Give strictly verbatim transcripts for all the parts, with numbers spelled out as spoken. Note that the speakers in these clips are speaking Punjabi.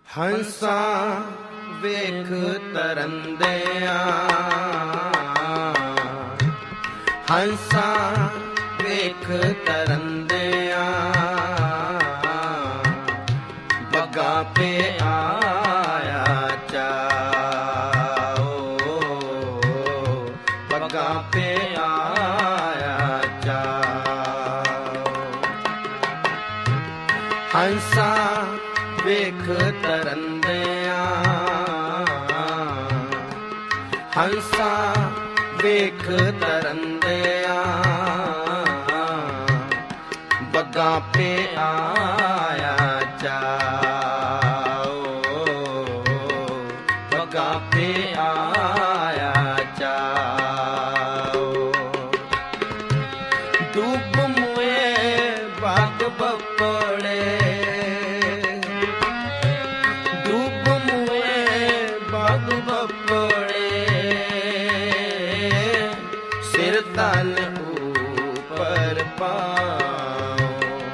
ਹੰਸਾਂ ਵੇਖ ਤਰੰਦਿਆਂ, ਹੰਸਾਂ ਵੇਖ ਤਰੰਦਿਆਂ, ਬੱਗਾ ਪੇ ਆਇਆ ਚਾਓ, ਬੱਗਾ ਪੇ ਆਇਆ ਚਾਓ। ਹੰਸਾਂ ਵੇਖ ਤਰੰਦਿਆਂ, ਹੰਸਾਂ ਵੇਖ ਤਰੰਦਿਆਂ, ਬੱਗਾ ਪੇ ਆਇਆ ਚਾਓ, ਬੱਗਾ ਪੇ ਆਇਆ ਚਾਓ। ਡੁੱਬ ਮੁਏ ਬਾਗ ਬੱਪੜੇ, ਡੁੱਬ ਮੁਏ ਬਾਗ ਬੱਪੜੇ, ਸਿਰ ਤਲ ਉੱਪਰ ਪਾਓ,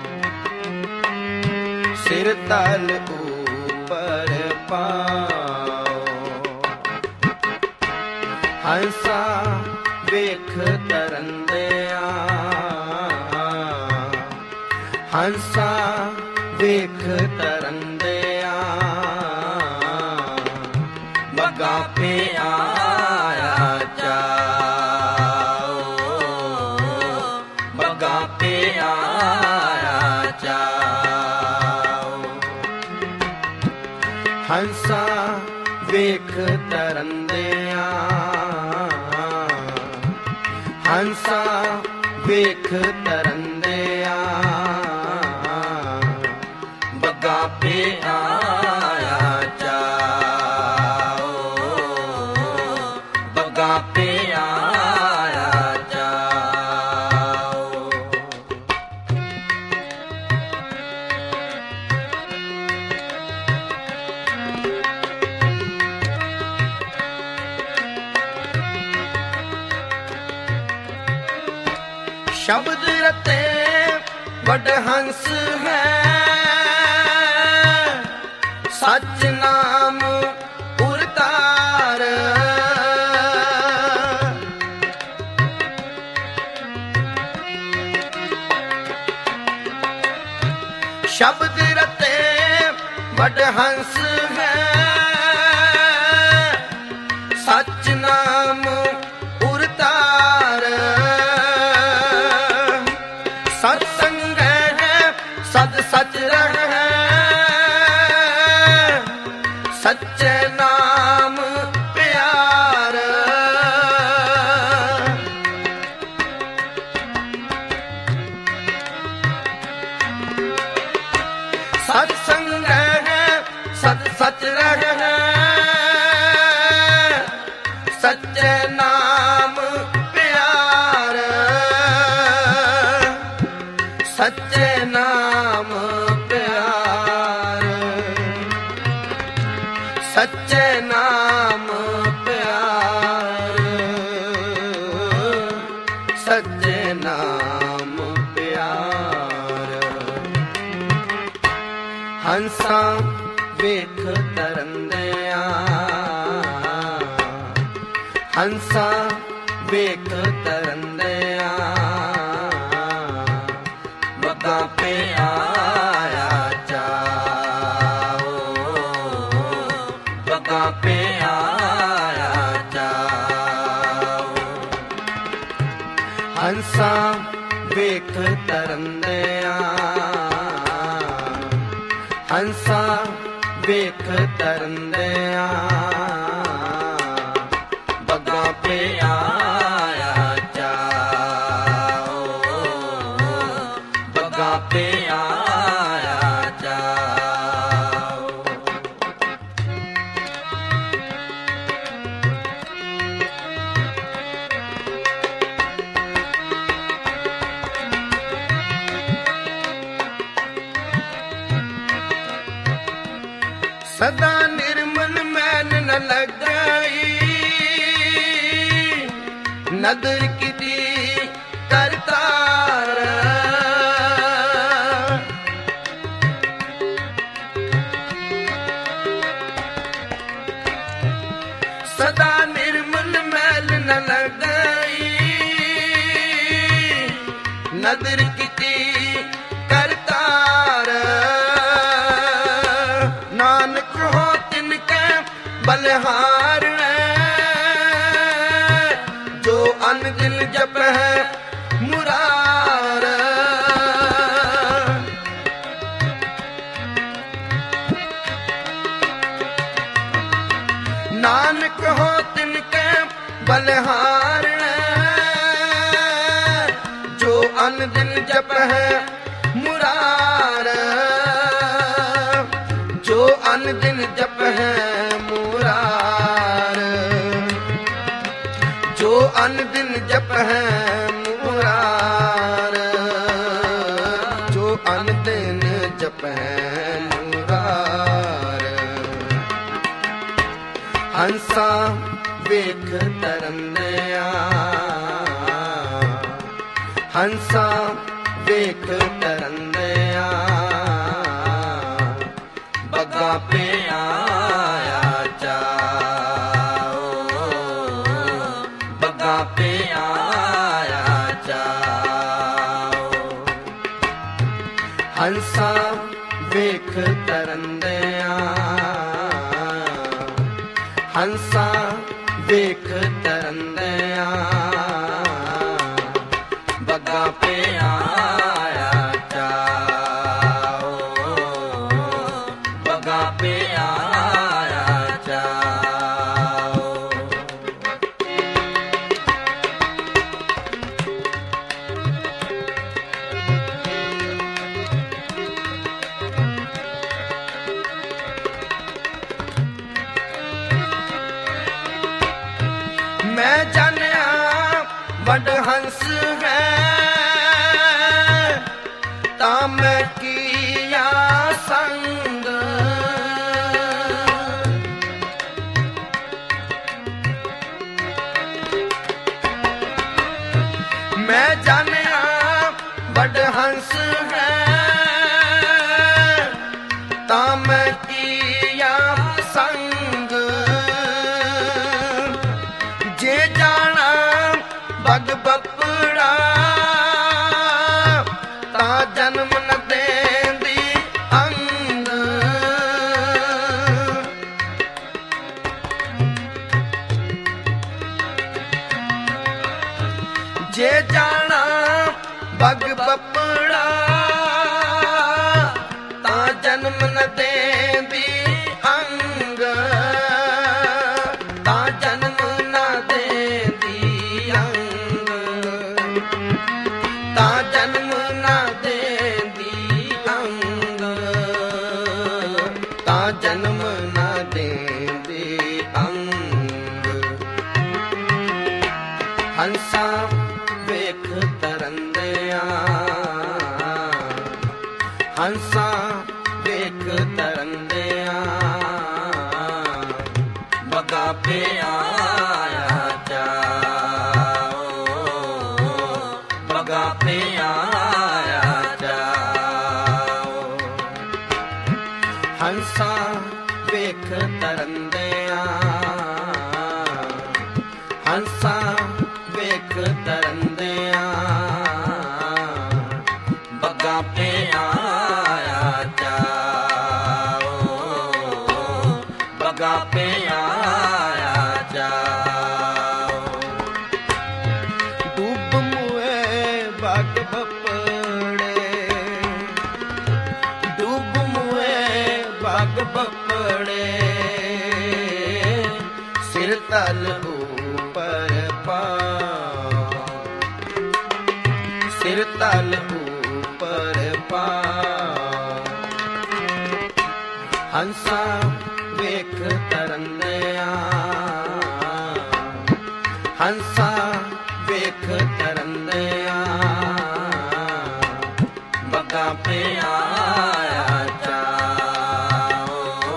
ਸਿਰ ਤਲ ਉੱਪਰ ਪਾਓ। ਹੰਸਾਂ ਵੇਖ ਤਰੰਦਿਆਂ, ਹੰਸਾਂ ਵੇਖ ਤਰੰਦਿਆਂ, ਬੱਗਾ ਪੇ ਆਇਆ ਚਾਓ, ਬੱਗਾ ਪੇ ਆਇਆ ਚਾਓ। ਹੰਸਾਂ ਵੇਖ ਤਰੰਦਿਆਂ, ਹੰਸਾਂ ਵੇਖ ਤਰੰਦਿਆਂ, ਬੱਗਾ ਪੇ ਆਇਆ ਚਾਓ, ਬੱਗਾ ਪੇ ਆਇਆ ਚਾਓ। ਸ਼ਬਦ ਰਤੇ ਵੱਡ ਹੰਸ ਹੈ, ਸੱਚ ਨਾਮ ਉਰਤਾਰ। ਸ਼ਬਦ ਰਤੇ ਵੱਡ ਹੰਸ ਹੈ, ਸੱਚ ਨਾਮ ਉਰਤਾਰ। ਸਤ ਸੰਗ ਹੈ ਸਦ ਸਚ ਰਹਿ, ਸੱਚੇ ਨਾਮ ਪਿਆਰ। ਸਤ ਸੰਗ ਹੈ ਸਦ ਸਚ ਰਹਿ, ਸੱਚੇ ਨਾਮ ਪਿਆਰ। ਸੱਚੇ ਨਾਮ ਪਿਆਰ, ਸੱਚੇ ਨਾਮ ਪਿਆਰ, ਸੱਚੇ ਨਾਮ ਪਿਆਰ। ਹੰਸਾਂ ਵੇਖ ਤਰੰਦਿਆਂ, ਹੰਸਾਂ ਵੇਖ ਤਰੰਦਿਆਂ, ਬੱਗਾ ਪੇ ਆਇਆ ਚਾਓ, ਬੱਗਾ ਪੇ ਆਇਆ ਚਾਓ। ਹੰਸਾਂ ਵੇਖ ਤਰੰਦਿਆਂ, ਹੰਸਾਂ ਵੇਖ ਤਰੰਦਿਆਂ, ਬੱਗਾ ਪੇ ਆਇਆ ਚਾਓ, ਬੱਗਾ ਪੇ ਆਇਆ ਚਾਓ। ਸਦਾ ਨਿਰਮਲ ਮੈਨ ਨ ਲਗਾਈ, ਨਦਰ ਕਿਦੀ ਕਰਤਾਰ। ਨਦਰ ਕੀਤੀ ਕਰਤਾਰ ਨਾਨਕ ਹੋ ਤਿਨ ਕੈ ਬਲਿਹਾਰਣੈ ਜੋ ਅਨ ਦਿਨ ਜਪੈ ਮੁਰਾਰ ਨਾਨਕ ਹੋ ਤਿਨ ਕੈ ਬਲਿਹਾਰਣੈ ਜੋ ਅਨ ਦਿਨ ਜਪੈ ਮੁਰਾਰ ਜੋ ਅਨ ਦਿਨ ਜਪੈ ਮੁਰਾਰ ਜੋ ਅਨ ਦਿਨ ਜਪੈ ਮੁਰਾਰ ਜੋ ਅਨ ਦਿਨ ਜਪੈ ਮੁਰਾਰ ਹੰਸਾ ਵੇਖ ਤਰੰਦਿਆ ਹੰਸਾ ਵੇਖ ਤਰੰਦਿਆ ਬੱਗਾ ਪੇ ਆਇਆ ਚਾਓ ਬੱਗਾ ਪੇ ਆਇਆ ਚਾਓ ਹੰਸਾ ਵੇਖ ਤਰੰਦਿਆ ਹੰਸਾ ਵੇਖ ਤਰੰਦਿਆ ਬੱਗਾ ਪੇ ਆਇਆ ਚਾਓ ਬੱਗਾ ਪੇ ਆਇਆ ਚਾਓ ਮੈਂ ਜਾਣਿਆ ਵੱਡ ਹੰਸ ਹੈ ਤਾਂ ਮੈਂ ਕੀਆ ਸੰਗ ਮੈਂ ਜਾਣਿਆ ਵੱਡ ਹੰਸ ਹੈ ਤਾਂ ਮੈਂ ਕੀਆ ਸੰਗ ਜੇ ਜਾਣਾ ਬਗ ਬੱਪੜਾ ਤਾਂ ਜਨਮ ਨ ਦੇਂਦੀ ਅੰਗ ਜੇ ਜਾਣਾ ਬਗ ਬੱਪੜਾ ਤਾਂ ਜਨਮ ਨ ਦੇਂਦੀ ਅੰਗ ਤਾਂ ਜਨਮ ਨ ਦੇਂਦੀ ਅੰਗ ਤਾਂ ਜਨਮ ਨ ਦੇਂਦੀ ਅੰਗ ਤਾਂ ਜਨਮ ਨ ਦੇਂਦੀ ਅੰਗ ਹੰਸਾ ਵੇਖ ਤਰੰਦਿਆ ਹੰਸਾ ਵੇਖ ਤਰੰਦਿਆ ਬੱਗਾ ਪੇ ਆਇਆ ਚਾਓ ਬੱਗਾ ਪੇ ਆਇਆ ਚਾਓ ਹੰਸਾ ਵੇਖ ਤਰੰਦਿਆ ਹੰਸਾ ਵੇਖ ਤਰੰਦਿਆ ਬੱਗਾ ਪੇ ਆਇਆ ਚਾਓ ਬੱਗਾ ਪੇ ਆਇਆ ਚਾਓ ਡੁੱਬ ਮੁਏ ਬਗ ਬੱਪੜੇ ਡੁੱਬ ਮੁਏ ਬਗ ਬੱਪੜੇ ਸਿਰ ਤਲ ਉੱਪਰ ਪਾ ਸਿਰ ਤਲ ਉੱਪਰ ਪਾ ਹੰਸਾ ਵੇਖ ਤਰੰਦਿਆ ਹੰਸਾ ਵੇਖ ਤਰੰਦਿਆ ਬੱਗਾ ਪੇ ਆਇਆ ਚਾਓ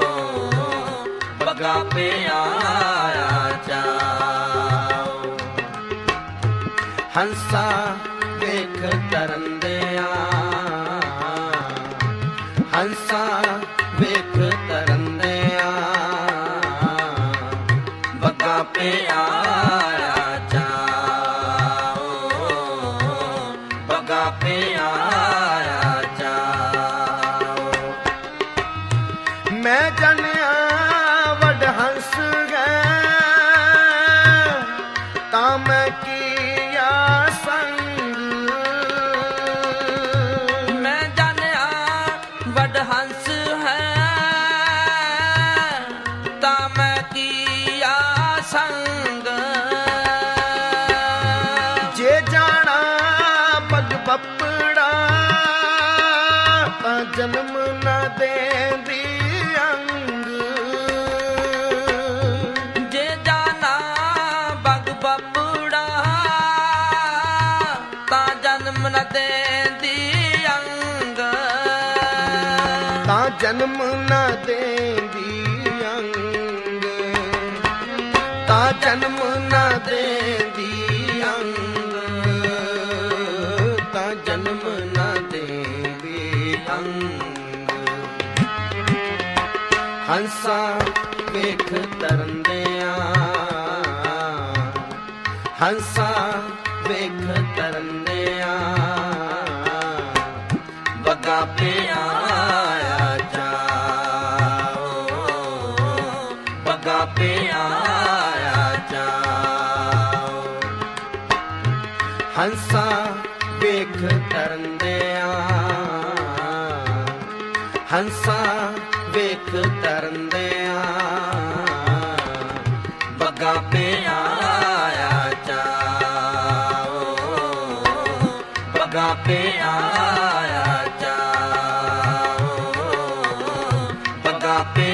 ਬੱਗਾ ਪੇ ਆਇਆ ਚਾਓ ਹੰਸਾ ਵੇਖ ਤਰੰਦਿਆ ਹੰਸਾ ਵੇਖ ਤਰੰਦਿਆ ਬੱਗਾ ਪੇ ਆਇਆ ਚਾਓ ਬੱਗਾ ਪੇ ਮੈਂ ਜਾਣਿਆ ਵੱਡ ਹੰਸ ਹੈ ਤਾਂ ਮੈਂ ਕੀਆ ਸੰਗ। ਮੈਂ ਜਾਣਿਆ ਵੱਡ ਹੰਸ ਹੈ ਤਾਂ ਮੈਂ ਕੀਆ ਸੰਗ। ਜੇ ਜਾਣਾ ਪਗ ਬੱਪੜਾ ਤਾਂ ਜਨਮ ਨਾ ਦੇਂਦੀ ਅੰਗ। ਜੇ ਜਾਣਾ ਬਗ ਬੱਪੜਾ ਤਾਂ ਜਨਮ ਨ ਦੇਂਦੀ ਅੰਗ। ਤਾਂ ਜਨਮ ਨਾ ਦੇਂਦੀ ਅੰਗ। ਤਾਂ ਜਨਮ ਨਾ ਦੇਂਦੀ ਅੰਗ। ਤਾਂ ਜਨਮ ਨਾ ਦੇਂਦੀ ਅੰਗ। ਹੰਸਾ ਵੇਖ ਤਰੰਦਿਆਂ ਹੰਸਾ ਵੇਖ ਤਰੰਦਿਆਂ ਬੱਗਾ ਪਿਆਇਆ ਜਾਓ ਬੱਗਾ ਪਿਆਇਆ ਜਾਓ। ਹੰਸਾ ਵੇਖ ਤਰੰਦਿਆਂ ਹੰਸਾ ਵੇਖ ਤਰੰਦਿਆਂ ਬੱਗਾ ਪਿਆਇਆ ਜਾਓ ਬੱਗਾ ਪਿਆਇਆ ਜਾਓ ਬੱਗਾ ਪਿਆਇਆ